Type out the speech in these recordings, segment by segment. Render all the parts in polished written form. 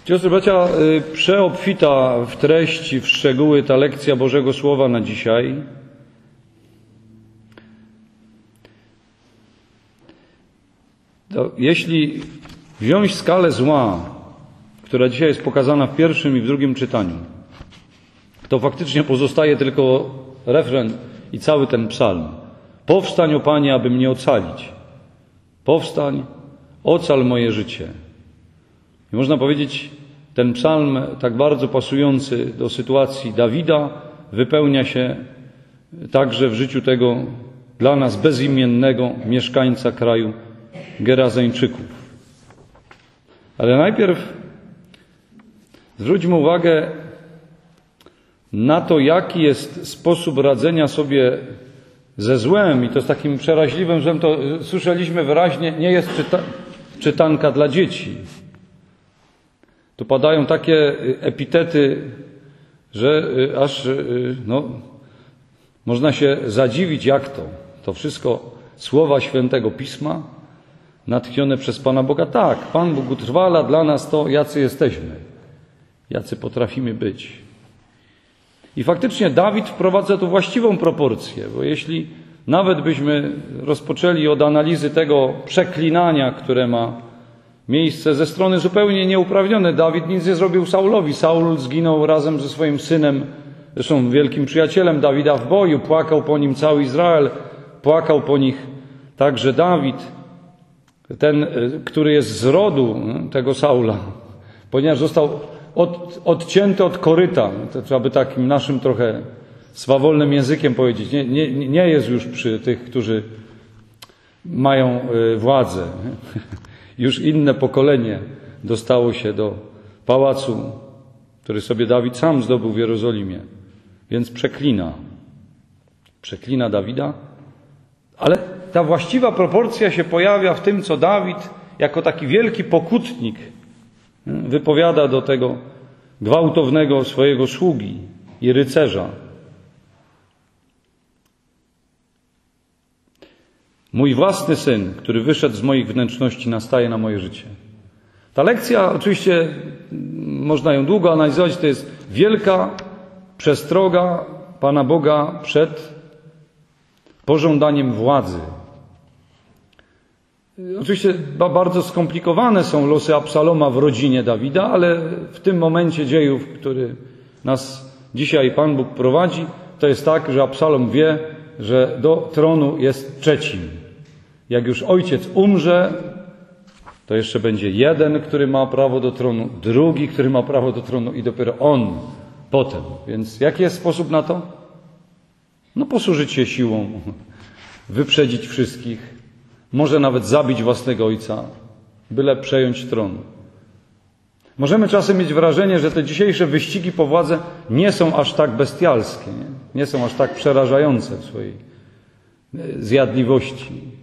Siostry, bracia, przeobfita w treści, w szczegóły ta lekcja Bożego Słowa na dzisiaj. Jeśli wziąć skalę zła, która dzisiaj jest pokazana w pierwszym i w drugim czytaniu, to faktycznie pozostaje tylko refren i cały ten psalm. Powstań, o Panie, aby mnie ocalić. Powstań, ocal moje życie. I można powiedzieć, ten psalm, tak bardzo pasujący do sytuacji Dawida, wypełnia się także w życiu tego dla nas bezimiennego mieszkańca kraju Gerazeńczyków. Ale najpierw zwróćmy uwagę na to, jaki jest sposób radzenia sobie ze złem. I to z takim przeraźliwym złem, to słyszeliśmy wyraźnie, nie jest czytanka dla dzieci. Tu padają takie epitety, że aż można się zadziwić, jak to wszystko słowa Świętego Pisma natchnione przez Pana Boga. Tak, Pan Bóg utrwala dla nas to, jacy jesteśmy, jacy potrafimy być. I faktycznie Dawid wprowadza tu właściwą proporcję, bo jeśli nawet byśmy rozpoczęli od analizy tego przeklinania, które ma miejsce ze strony zupełnie nieuprawnione. Dawid nic nie zrobił Saulowi. Saul zginął razem ze swoim synem, zresztą wielkim przyjacielem Dawida w boju. Płakał po nim cały Izrael, płakał po nich także Dawid, ten, który jest z rodu tego Saula, ponieważ został odcięty od koryta. To trzeba by takim naszym trochę swawolnym językiem powiedzieć. Nie jest już przy tych, którzy mają władzę. Już inne pokolenie dostało się do pałacu, który sobie Dawid sam zdobył w Jerozolimie. Więc przeklina Dawida, ale ta właściwa proporcja się pojawia w tym, co Dawid jako taki wielki pokutnik wypowiada do tego gwałtownego swojego sługi i rycerza. Mój własny syn, który wyszedł z moich wnętrzności, nastaje na moje życie. Ta lekcja, oczywiście można ją długo analizować, to jest wielka przestroga Pana Boga przed pożądaniem władzy. Oczywiście bardzo skomplikowane są losy Absaloma w rodzinie Dawida, ale w tym momencie dziejów, który nas dzisiaj Pan Bóg prowadzi, to jest tak, że Absalom wie, że do tronu jest trzecim. Jak już ojciec umrze, to jeszcze będzie jeden, który ma prawo do tronu, drugi, który ma prawo do tronu i dopiero on potem. Więc jaki jest sposób na to? Posłużyć się siłą, wyprzedzić wszystkich, może nawet zabić własnego ojca, byle przejąć tron. Możemy czasem mieć wrażenie, że te dzisiejsze wyścigi po władzę nie są aż tak bestialskie, nie są aż tak przerażające w swojej zjadliwości.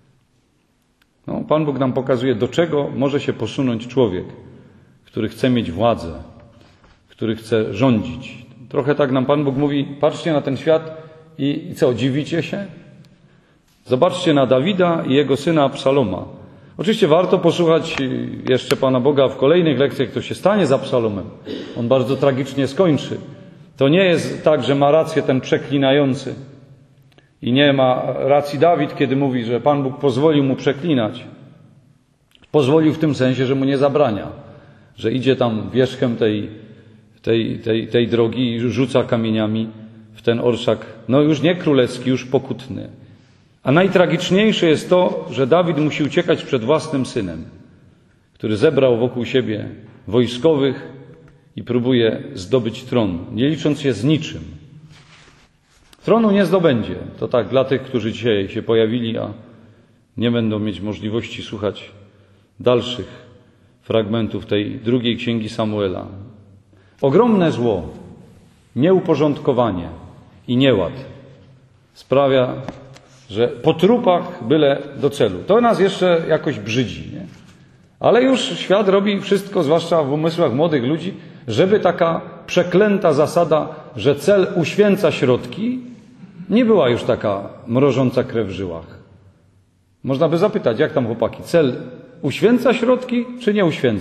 Pan Bóg nam pokazuje, do czego może się posunąć człowiek, który chce mieć władzę, który chce rządzić. Trochę tak nam Pan Bóg mówi, patrzcie na ten świat i co, dziwicie się? Zobaczcie na Dawida i jego syna Absaloma. Oczywiście warto posłuchać jeszcze Pana Boga w kolejnych lekcjach, co się stanie z Absalomem. On bardzo tragicznie skończy. To nie jest tak, że ma rację ten przeklinający i nie ma racji Dawid, kiedy mówi, że Pan Bóg pozwolił mu przeklinać. Pozwolił w tym sensie, że mu nie zabrania, że idzie tam wierzchem tej drogi i rzuca kamieniami w ten orszak, już nie królewski, już pokutny. A najtragiczniejsze jest to, że Dawid musi uciekać przed własnym synem, który zebrał wokół siebie wojskowych i próbuje zdobyć tron, nie licząc się z niczym. Tronu nie zdobędzie. To tak dla tych, którzy dzisiaj się pojawili, a nie będą mieć możliwości słuchać dalszych fragmentów tej drugiej księgi Samuela. Ogromne zło, nieuporządkowanie i nieład sprawia, że po trupach byle do celu. To nas jeszcze jakoś brzydzi, nie? Ale już świat robi wszystko, zwłaszcza w umysłach młodych ludzi, żeby taka przeklęta zasada, że cel uświęca środki, nie była już taka mrożąca krew w żyłach. Można by zapytać, jak tam chłopaki, cel uświęca środki, czy nie uświęca?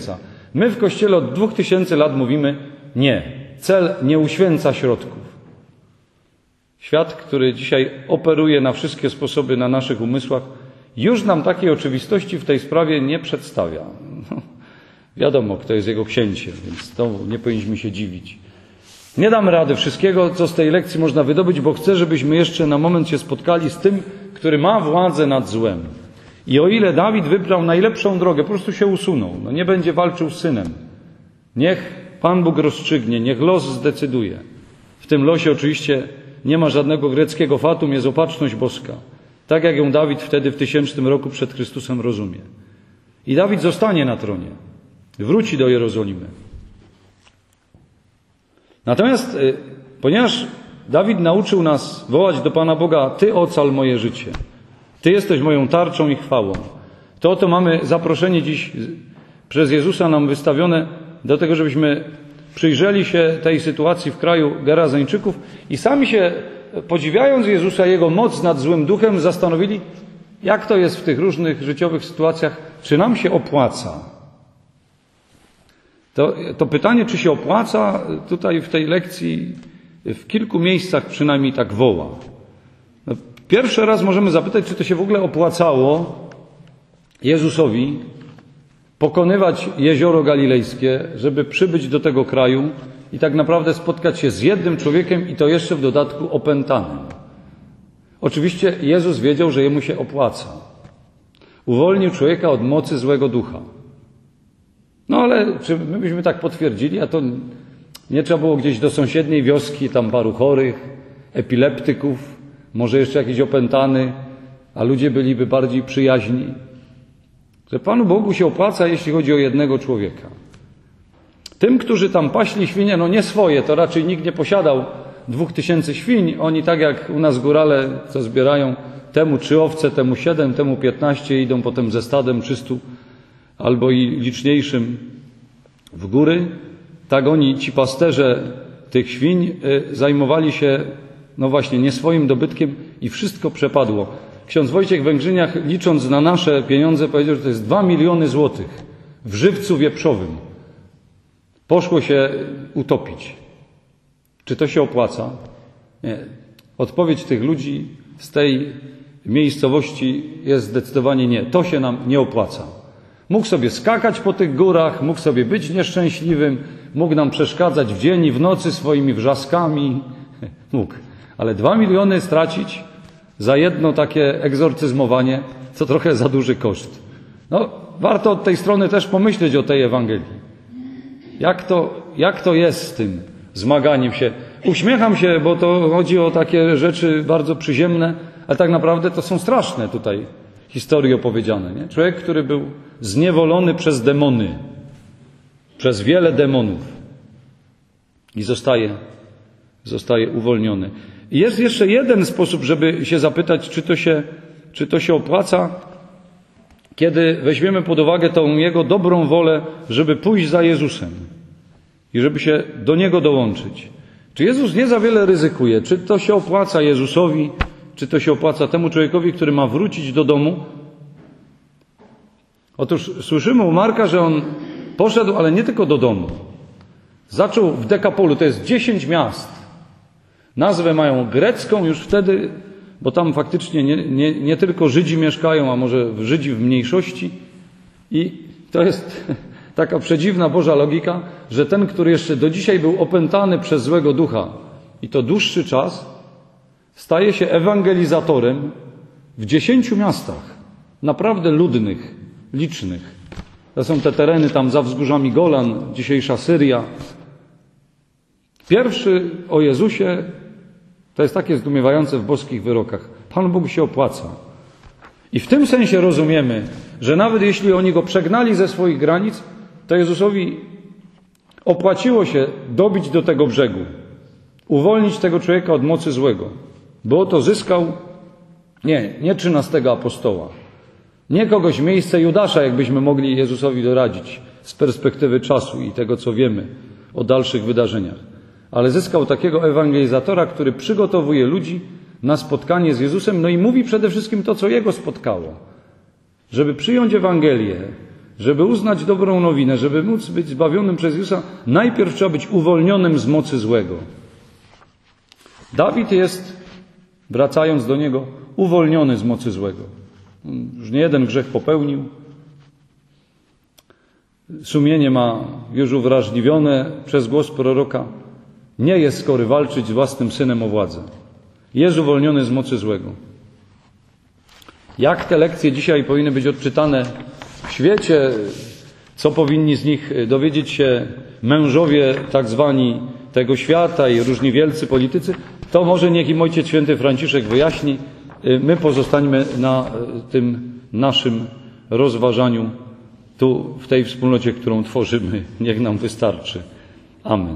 My w Kościele od 2000 lat mówimy nie. Cel nie uświęca środków. Świat, który dzisiaj operuje na wszystkie sposoby na naszych umysłach, już nam takiej oczywistości w tej sprawie nie przedstawia. No, wiadomo, kto jest jego księciem, więc to nie powinniśmy się dziwić. Nie damy rady wszystkiego, co z tej lekcji można wydobyć, bo chcę, żebyśmy jeszcze na moment się spotkali z tym, który ma władzę nad złem. I o ile Dawid wybrał najlepszą drogę, po prostu się usunął, no nie będzie walczył z synem. Niech Pan Bóg rozstrzygnie, niech los zdecyduje. W tym losie oczywiście nie ma żadnego greckiego fatum, jest opatrzność boska. Tak jak ją Dawid wtedy w 1000 roku przed Chrystusem rozumie. I Dawid zostanie na tronie. Wróci do Jerozolimy. Natomiast, ponieważ Dawid nauczył nas wołać do Pana Boga: Ty ocal moje życie. Ty jesteś moją tarczą i chwałą. To oto mamy zaproszenie dziś przez Jezusa nam wystawione do tego, żebyśmy przyjrzeli się tej sytuacji w kraju Gerazeńczyków i sami się, podziwiając Jezusa, Jego moc nad złym duchem, zastanowili, jak to jest w tych różnych życiowych sytuacjach, czy nam się opłaca. To pytanie, czy się opłaca, tutaj w tej lekcji w kilku miejscach przynajmniej tak woła. Pierwszy raz możemy zapytać, czy to się w ogóle opłacało Jezusowi pokonywać jezioro galilejskie, żeby przybyć do tego kraju i tak naprawdę spotkać się z jednym człowiekiem i to jeszcze w dodatku opętanym. Oczywiście Jezus wiedział, że jemu się opłaca. Uwolnił człowieka od mocy złego ducha. No ale czy my byśmy tak potwierdzili, a to nie trzeba było gdzieś do sąsiedniej wioski, tam paru chorych, epileptyków, może jeszcze jakiś opętany, a ludzie byliby bardziej przyjaźni. Że Panu Bogu się opłaca, jeśli chodzi o jednego człowieka. Tym, którzy tam paśli świnie, no nie swoje, to raczej nikt nie posiadał 2000 świń. Oni tak jak u nas górale, co zbierają, temu 3 owce, temu 7, temu 15, idą potem ze stadem 300 albo i liczniejszym w góry. Tak oni, ci pasterze tych świń, zajmowali się, no właśnie, nie swoim dobytkiem i wszystko przepadło. Ksiądz Wojciech Węgrzyniak, licząc na nasze pieniądze, powiedział, że to jest 2 miliony złotych w żywcu wieprzowym. Poszło się utopić. Czy to się opłaca? Nie. Odpowiedź tych ludzi z tej miejscowości jest zdecydowanie nie. To się nam nie opłaca. Mógł sobie skakać po tych górach, mógł sobie być nieszczęśliwym, mógł nam przeszkadzać w dzień i w nocy swoimi wrzaskami. Mógł. Ale 2 miliony stracić za jedno takie egzorcyzmowanie, to trochę za duży koszt. No, warto od tej strony też pomyśleć o tej Ewangelii. Jak to jest z tym zmaganiem się? Uśmiecham się, bo to chodzi o takie rzeczy bardzo przyziemne, ale tak naprawdę to są straszne tutaj historie opowiedziane. Nie? Człowiek, który był zniewolony przez demony, przez wiele demonów i zostaje uwolniony. I jest jeszcze jeden sposób, żeby się zapytać, czy to się opłaca, kiedy weźmiemy pod uwagę tą Jego dobrą wolę, żeby pójść za Jezusem i żeby się do Niego dołączyć. Czy Jezus nie za wiele ryzykuje? Czy to się opłaca Jezusowi? Czy to się opłaca temu człowiekowi, który ma wrócić do domu? Otóż słyszymy u Marka, że on poszedł, ale nie tylko do domu. Zaczął w Dekapolu, to jest 10 miast. Nazwę mają grecką już wtedy, bo tam faktycznie nie tylko Żydzi mieszkają, a może Żydzi w mniejszości. I to jest taka przedziwna Boża logika, że ten, który jeszcze do dzisiaj był opętany przez złego ducha i to dłuższy czas, staje się ewangelizatorem w 10 miastach, naprawdę ludnych, licznych. To są te tereny tam za wzgórzami Golan, dzisiejsza Syria. Pierwszy o Jezusie, to jest takie zdumiewające w boskich wyrokach. Pan Bóg się opłaca. I w tym sensie rozumiemy, że nawet jeśli oni Go przegnali ze swoich granic, to Jezusowi opłaciło się dobić do tego brzegu, uwolnić tego człowieka od mocy złego, bo to zyskał nie 13 apostoła, nie kogoś w miejsce Judasza, jakbyśmy mogli Jezusowi doradzić z perspektywy czasu i tego, co wiemy o dalszych wydarzeniach, ale zyskał takiego ewangelizatora, który przygotowuje ludzi na spotkanie z Jezusem, no i mówi przede wszystkim to, co Jego spotkało. Żeby przyjąć Ewangelię, żeby uznać dobrą nowinę, żeby móc być zbawionym przez Jezusa, najpierw trzeba być uwolnionym z mocy złego. Dawid jest, wracając do niego, uwolniony z mocy złego. Już nie jeden grzech popełnił. Sumienie ma już uwrażliwione przez głos proroka. Nie jest skory walczyć z własnym synem o władzę. Jest uwolniony z mocy złego. Jak te lekcje dzisiaj powinny być odczytane w świecie? Co powinni z nich dowiedzieć się mężowie tak zwani tego świata i różni wielcy politycy? To może niech im Ojciec Święty Franciszek wyjaśni. My pozostańmy na tym naszym rozważaniu tu, w tej wspólnocie, którą tworzymy. Niech nam wystarczy. Amen.